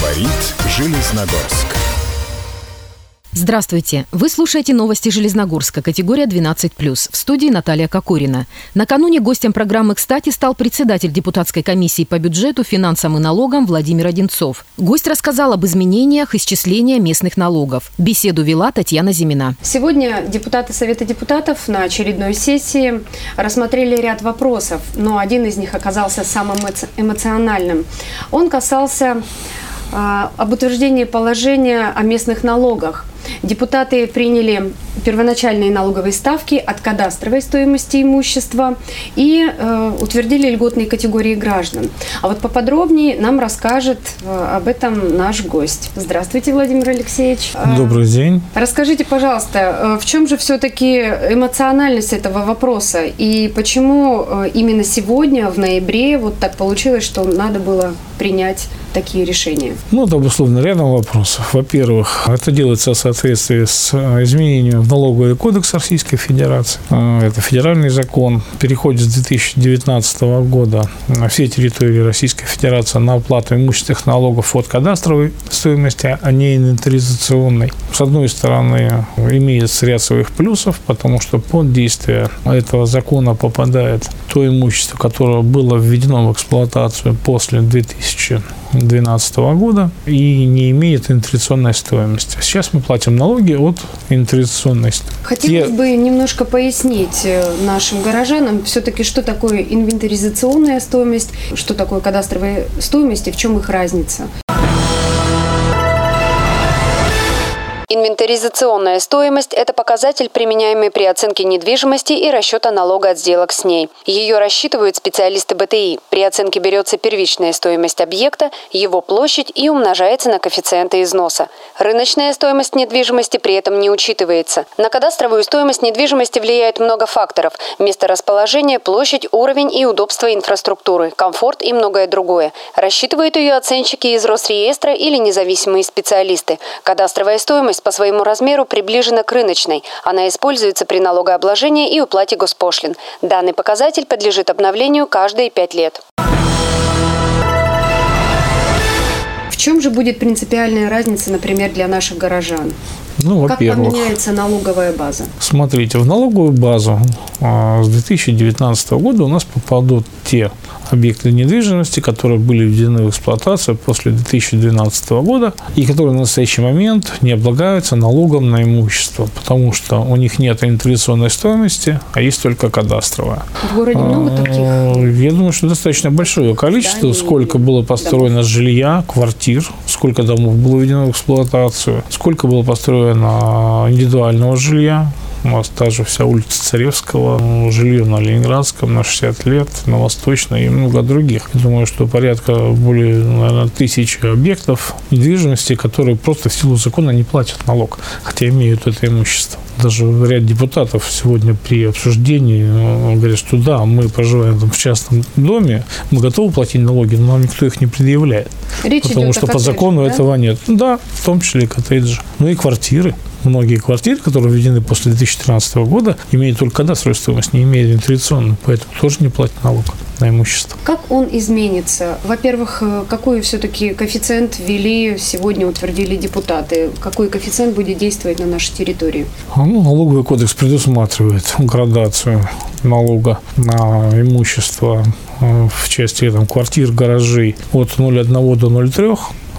Говорит Железногорск. Здравствуйте! Вы слушаете новости Железногорска, категория 12+. В студии Наталья Кокорина. Накануне гостем программы «Кстати» стал председатель депутатской комиссии по бюджету, финансам и налогам Владимир Одинцов. Гость рассказал об изменениях исчисления местных налогов. Беседу вела Татьяна Зимина. Сегодня депутаты Совета депутатов на очередной сессии рассмотрели ряд вопросов, но один из них оказался самым эмоциональным. Он касался об утверждении положения о местных налогах. Депутаты приняли первоначальные налоговые ставки от кадастровой стоимости имущества и утвердили льготные категории граждан. А вот поподробнее нам расскажет об этом наш гость. Здравствуйте, Владимир Алексеевич. Добрый день. Расскажите, пожалуйста, в чем же все-таки эмоциональность этого вопроса и почему именно сегодня, в ноябре, вот так получилось, что надо было принять такие решения? Это, безусловно, рядом вопросов. Во-первых, это делается в соответствии с изменением в налоговый кодекс Российской Федерации. Это федеральный закон. Переходит с 2019 года на все территории Российской Федерации на оплату имущественных налогов от кадастровой стоимости, а не инвентаризационной. С одной стороны, имеет ряд своих плюсов, потому что под действие этого закона попадает то имущество, которое было введено в эксплуатацию после 2012 года и не имеет инвентаризационной стоимости. Сейчас мы платим налоги от инвентаризационной стоимости. Хотелось бы немножко пояснить нашим горожанам все-таки, что такое инвентаризационная стоимость, что такое кадастровая стоимость и в чем их разница. Инвентаризационная стоимость – это показатель, применяемый при оценке недвижимости и расчета налога от сделок с ней. Ее рассчитывают специалисты БТИ. При оценке берется первичная стоимость объекта, его площадь и умножается на коэффициенты износа. Рыночная стоимость недвижимости при этом не учитывается. На кадастровую стоимость недвижимости влияет много факторов – место расположения, площадь, уровень и удобство инфраструктуры, комфорт и многое другое. Рассчитывают ее оценщики из Росреестра или независимые специалисты. Кадастровая стоимость по своему размеру приближена к рыночной. Она используется при налогообложении и уплате госпошлин. Данный показатель подлежит обновлению каждые 5 лет. В чем же будет принципиальная разница, например, для наших горожан? Как поменяется налоговая база? Смотрите, в налоговую базу с 2019 года у нас попадут те объекты недвижимости, которые были введены в эксплуатацию после 2012 года и которые на настоящий момент не облагаются налогом на имущество, потому что у них нет инвентаризационной стоимости, а есть только кадастровая. В городе много таких? Я думаю, что достаточно большое количество. Сколько было построено жилья, квартир, сколько домов было введено в эксплуатацию, сколько было построено индивидуального жилья. У нас та же вся улица Царевского, жилье на Ленинградском, на 60 лет, на Восточной и много других. Я думаю, что порядка более, наверное, 1000 объектов недвижимости, которые просто в силу закона не платят налог, хотя имеют это имущество. Даже ряд депутатов сегодня при обсуждении говорят, что да, мы проживаем в частном доме, мы готовы платить налоги, но нам никто их не предъявляет. Потому что по закону этого нет. Да, в том числе и коттеджи. И квартиры. Многие квартиры, которые введены после 2013 года, имеют только кадастровую стоимость, не имеют инвентаризационную, поэтому тоже не платят налог на имущество. Как он изменится? Во-первых, какой все-таки коэффициент ввели, сегодня утвердили депутаты? Какой коэффициент будет действовать на нашей территории? Налоговый кодекс предусматривает градацию налога на имущество в части квартир, гаражей от 0,1 до 0,3.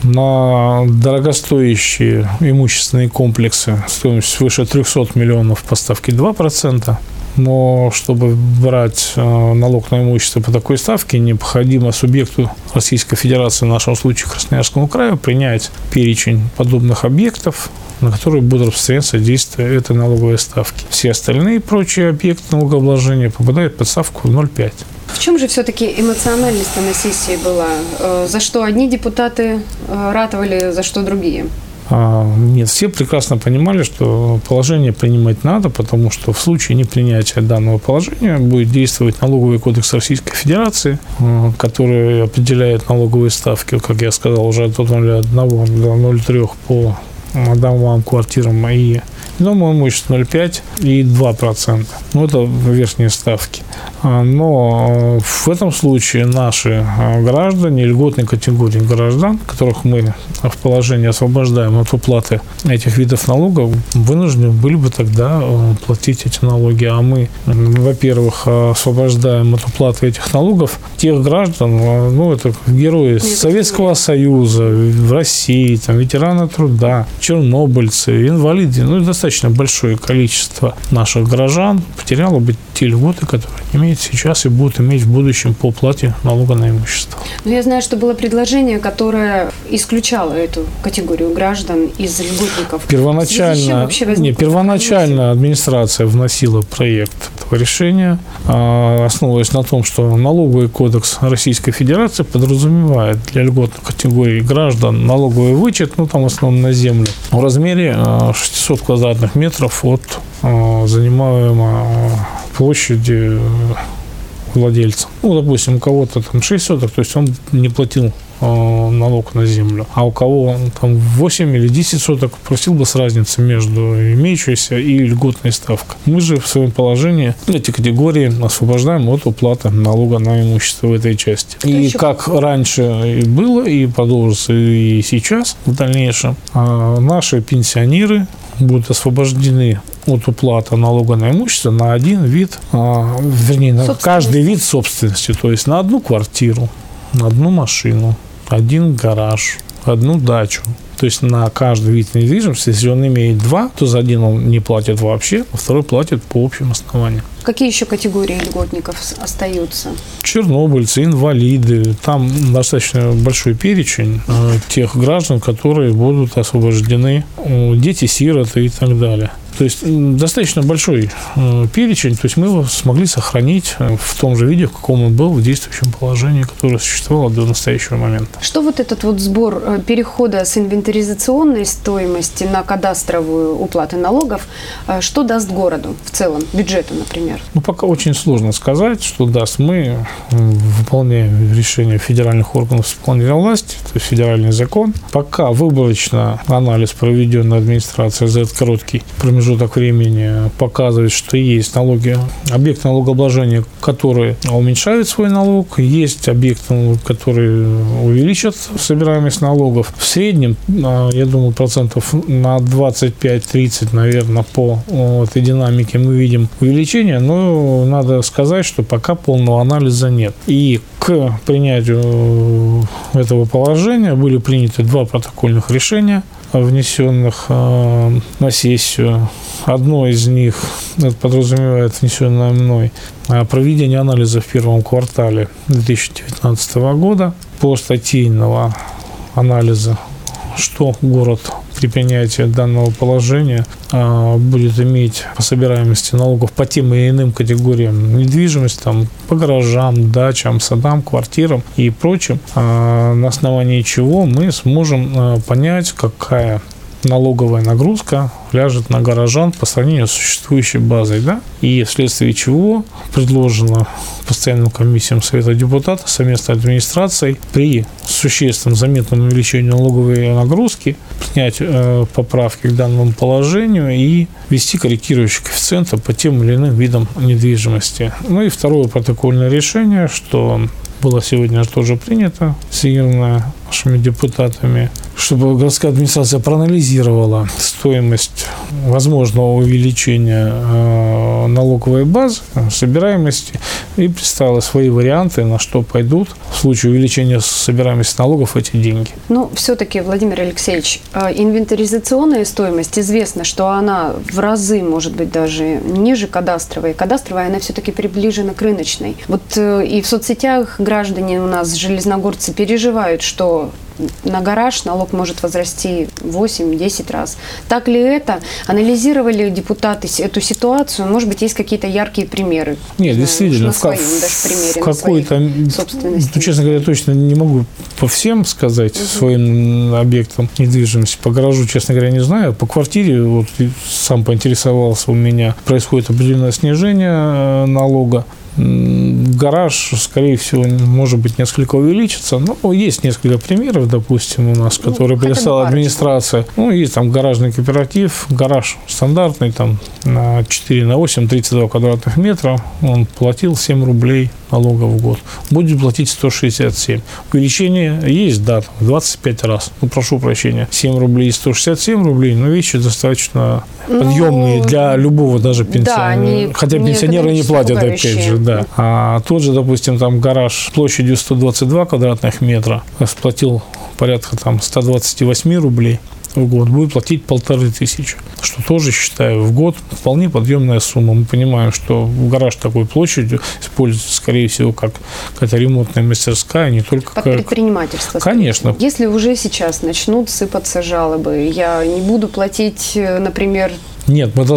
На дорогостоящие имущественные комплексы стоимость свыше 300 миллионов по ставке 2%. Но чтобы брать налог на имущество по такой ставке, необходимо субъекту Российской Федерации, в нашем случае Красноярскому краю, принять перечень подобных объектов, на которые будут распространяться действия этой налоговой ставки. Все остальные прочие объекты налогообложения попадают под ставку 0,5. В чем же все-таки эмоциональность на сессии была? За что одни депутаты ратовали, за что другие? Нет, все прекрасно понимали, что положение принимать надо, потому что в случае непринятия данного положения будет действовать налоговый кодекс Российской Федерации, который определяет налоговые ставки, как я сказал, уже от 0,1 до 0,3 по домам, квартирам и новому имуществу 0,5 и 2%. Ну, это верхние ставки. Но в этом случае наши граждане, льготной категории граждан, которых мы в положении освобождаем от уплаты этих видов налогов, вынуждены были бы тогда платить эти налоги. А мы, во-первых, освобождаем от уплаты этих налогов тех граждан, ну, это герои Советского Союза, в России, там, ветераны труда, чернобыльцы, инвалиды, ну, достаточно большое количество наших горожан потеряло бы те льготы, которые имеют сейчас и будут иметь в будущем по уплате налога на имущество. Но я знаю, что было предложение, которое исключало эту категорию граждан из льготников. Первоначально администрация вносила проект этого решения, основываясь на том, что налоговый кодекс Российской Федерации подразумевает для льготных категорий граждан налоговый вычет, ну там в основном на землю, в размере 600 квадратных метров от занимаемой площади владельца. Ну, допустим, у кого-то там 6 соток, то есть он не платил налог на землю. А у кого там 8 или 10 соток, просил бы с разницей между имеющейся и льготной ставкой. Мы же в своем положении эти категории освобождаем от уплаты налога на имущество в этой части. И как раньше и было, и продолжится и сейчас в дальнейшем, наши пенсионеры будут освобождены от уплаты налога на имущество на один вид, вернее, на каждый вид собственности, то есть на одну квартиру, на одну машину, один гараж, одну дачу. То есть на каждый вид недвижимости, если он имеет два, то за один он не платит вообще, а второй платит по общим основаниям. Какие еще категории льготников остаются? Чернобыльцы, инвалиды. Там достаточно большой перечень тех граждан, которые будут освобождены, дети-сироты и так далее. То есть достаточно большой перечень, то есть мы его смогли сохранить в том же виде, в каком он был в действующем положении, которое существовало до настоящего момента. Что вот этот вот сбор перехода с инвентаризационной стоимости на кадастровую уплату налогов, что даст городу в целом, бюджету, например? Ну, пока очень сложно сказать, что даст. Мы выполняем решения федеральных органов исполнительной власти, то есть федеральный закон. Пока выборочно анализ, проведенный администрацией за этот короткий промежуток времени, показывает, что есть налоги, объекты налогообложения, которые уменьшают свой налог, есть объекты, которые увеличат собираемость налогов. В среднем, я думаю, процентов на 25-30, наверное, по этой динамике мы видим увеличение, но надо сказать, что пока полного анализа нет. И к принятию этого положения были приняты два протокольных решения, внесенных на сессию. Одно из них подразумевает внесенное мной проведение анализа в первом квартале 2019 года по статейного анализа, что город при принятии данного положения будет иметь по собираемости налогов по тем или иным категориям недвижимости, там, по гаражам, дачам, садам, квартирам и прочим, на основании чего мы сможем понять, какая налоговая нагрузка ляжет на горожан по сравнению с существующей базой, да? И вследствие чего предложено постоянным комиссиям Совета депутатов совместной администрацией при существенном заметном увеличении налоговой нагрузки принять поправки к данному положению и ввести корректирующие коэффициенты по тем или иным видам недвижимости. Ну и второе протокольное решение, что было сегодня тоже принято, инициировано нашими депутатами, чтобы городская администрация проанализировала стоимость возможного увеличения налоговой базы, собираемости, и представила свои варианты, на что пойдут в случае увеличения собираемости налогов эти деньги. Ну, все-таки, Владимир Алексеевич, инвентаризационная стоимость, известно, что она в разы, может быть, даже ниже кадастровой. Кадастровая, она все-таки приближена к рыночной. Вот и в соцсетях граждане у нас, железногорцы, переживают, что на гараж налог может возрасти 8-10 раз. Так ли это? Анализировали депутаты эту ситуацию? Может быть, есть какие-то яркие примеры? Нет, действительно, в какой-то, честно говоря, точно не могу по всем сказать своим объектам недвижимости. По гаражу, честно говоря, не знаю. По квартире, вот сам поинтересовался, у меня происходит определенное снижение налога. Гараж, скорее всего, может быть, несколько увеличится. Но есть несколько примеров, допустим, у нас, которые предоставила администрация. Есть там гаражный кооператив, гараж стандартный, там на 4/8, 32 квадратных метра. Он платил 7 рублей налога в год. Будет платить 167. Увеличение есть, да, там, 25 раз. Прошу прощения, 7 рублей и 167 рублей, но вещи достаточно подъемные для любого даже пенсионера. Да, хотя пенсионеры не платят, опять же, да. А тот же, допустим, там гараж площадью 122 квадратных метра сплатил порядка там 128 рублей в год, будет платить 1500, что тоже, считаю, в год вполне подъемная сумма. Мы понимаем, что гараж такой площадью используется, скорее всего, как какая-то ремонтная мастерская, не только под предпринимательство. Конечно. Если уже сейчас начнут сыпаться жалобы, я не буду платить, например, нет, мы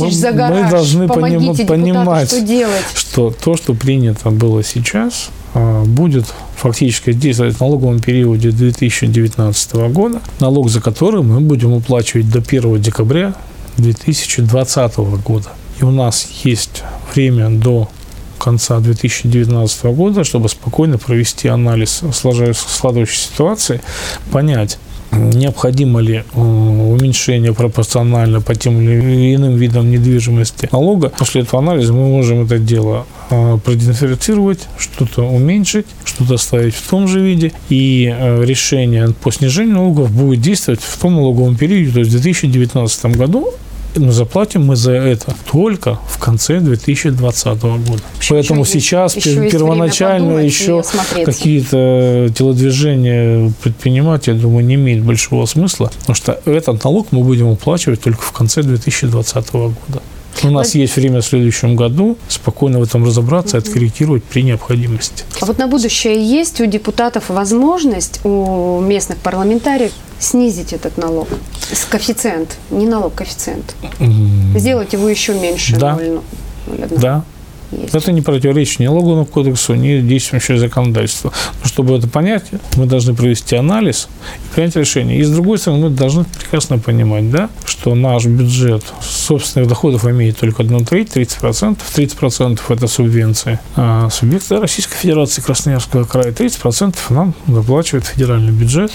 должны понимать, что то, что принято было сейчас, будет фактически действовать в налоговом периоде 2019 года, налог за который мы будем уплачивать до 1 декабря 2020 года. И у нас есть время до конца 2019 года, чтобы спокойно провести анализ складывающейся ситуации, понять, необходимо ли уменьшение пропорционально по тем или иным видам недвижимости налога. После этого анализа мы можем это дело продифференцировать, что-то уменьшить, что-то оставить в том же виде. И решение по снижению налогов будет действовать в том налоговом периоде, то есть в 2019 году. Но заплатим мы за это только в конце 2020 года. Поэтому сейчас первоначально еще какие-то телодвижения предпринимать, я думаю, не имеет большого смысла, потому что этот налог мы будем уплачивать только в конце 2020 года. У нас есть время в следующем году спокойно в этом разобраться и откорректировать при необходимости. А вот на будущее есть у депутатов возможность, у местных парламентариев снизить этот налог? Коэффициент, не налог, коэффициент. Сделать его еще меньше. Да. 0,1. Да. Есть. Это не противоречит ни налоговому кодексу, ни действующему законодательству. Но чтобы это понять, мы должны провести анализ и принять решение. И с другой стороны, мы должны прекрасно понимать, да, что наш бюджет собственных доходов имеет только 1/3, 30%. 30% это субвенции. А субъекты Российской Федерации Красноярского края 30% нам заплачивает федеральный бюджет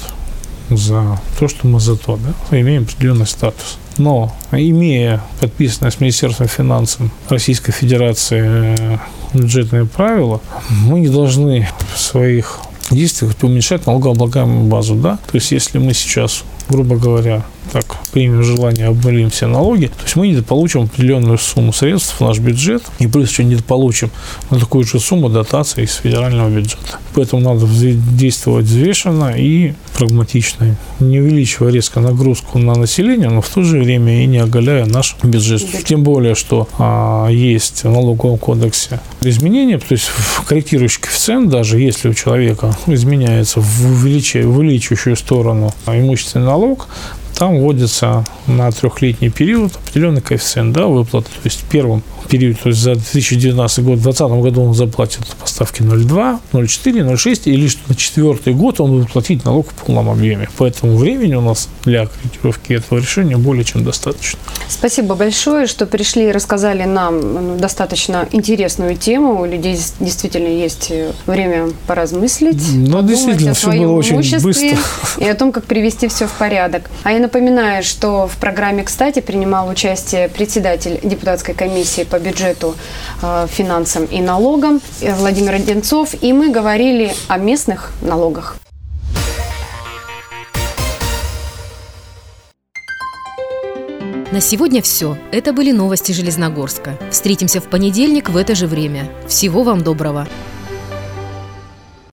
за то, что мы за то, да, имеем определенный статус. Но, имея подписанное с Министерством финансов Российской Федерации бюджетные правила, мы не должны в своих действиях уменьшать налогооблагаемую базу. Да? То есть, если мы сейчас, грубо говоря, так примем желание, обнулим все налоги, то есть мы недополучим определенную сумму средств в наш бюджет, и плюс еще недополучим на такую же сумму дотации из федерального бюджета. Поэтому надо действовать взвешенно и прагматично, не увеличивая резко нагрузку на население, но в то же время и не оголяя наш бюджет. Тем более, что есть в налоговом кодексе изменения, то есть корректирующий коэффициент, даже если у человека изменяется в увеличивающую сторону имущественный налог, там вводится на 3-летний период определенный коэффициент, да, выплаты. То есть в первом периоде, то есть за 2019 год, в 2020 году он заплатит по ставке 0,2, 0,4, 0,6, и лишь на 4-й год он будет платить налог в полном объеме. Поэтому времени у нас для корректировки этого решения более чем достаточно. Спасибо большое, что пришли и рассказали нам достаточно интересную тему. У людей действительно есть время поразмыслить, подумать о своем имуществе и о том, как привести все в порядок. А я напоминаю, что в программе «Кстати» принимал участие председатель депутатской комиссии по бюджету, финансам и налогам Владимир Одинцов, и мы говорили о местных налогах. На сегодня все. Это были новости Железногорска. Встретимся в понедельник в это же время. Всего вам доброго.